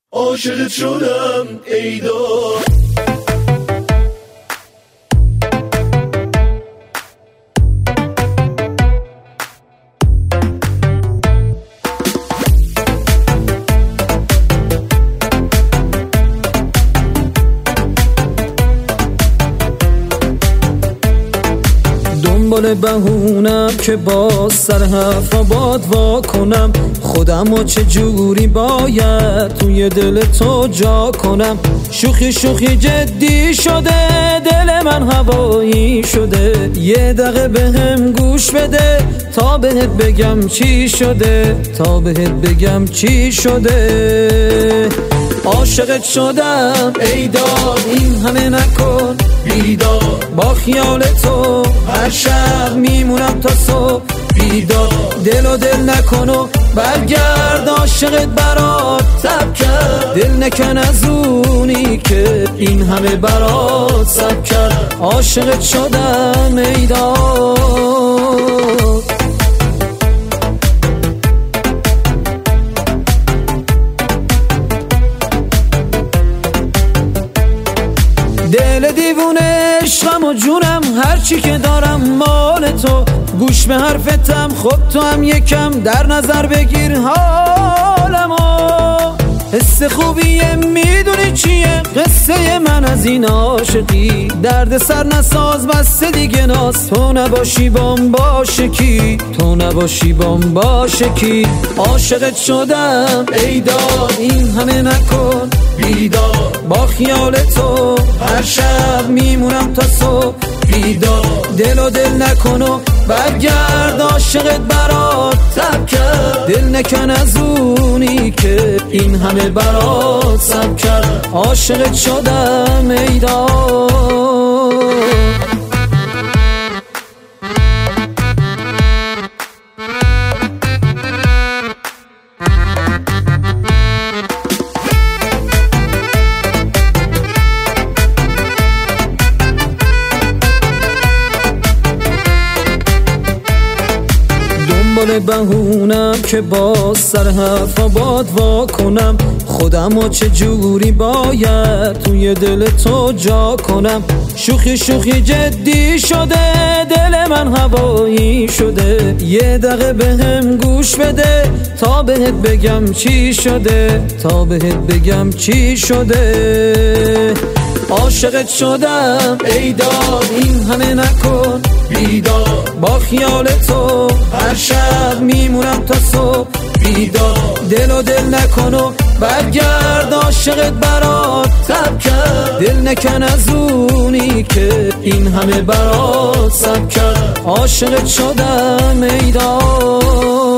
عاشقت شدم ای دار. دنبال بهونم که باز سر حرف باد وا کنم، خودمو چجوری باید توی دل تو جا کنم. شوخی شوخی جدی شده، دل من هوایی شده. یه دقیقه بهم گوش بده تا بهت بگم چی شده، تا بهت بگم چی شده. عاشقت شدم ای دار، این همه نکن بیدار. با خیال تو هر شب میمونم تا صبح بیدار. دل و دل نکن و برگرد، عاشقت برات تب کرد. دل نکن از اونی که این همه برات سب کرد. عاشقت شدم ای دار. دل دیوونه عشقم و جونم، هرچی که دارم مال تو. گوش به حرفتم، خب تو هم یکم در نظر بگیر حالمو. حس خوبیه میدونی چیه قصه من از این عاشقی. درد سر نساز بسته دیگه ناز، تو نباشی بام باشه کی، تو نباشی بام باشه کی. عاشقت شدم ای دار، این همه نکن بیدار. با خیال تو هر شب میمونم تا صبح بیدار. دل و دل نکن و برگرد، عاشقت برات تب کرد. دل نکن از اونی که این همه برات سب کرد. عاشقت شدم ای دار. دنبال بهونم که باز سر حرف باد وا کنم، خودمو چجوری باید توی دل تو جا کنم. شوخی شوخی جدی شده، دل من هوایی شده. یه دقیقه بهم گوش بده تا بهت بگم چی شده، تا بهت بگم چی شده. عاشقت شدم ای دار، این همه نکن بیدار. با خیال تو هر شب میمونم تا صبح بیدار. دل و دل نکن و برگرد، عاشقت برات تب کرد. دل نکن از اونی که این همه برات سب کرد. عاشقت شدم ای دار.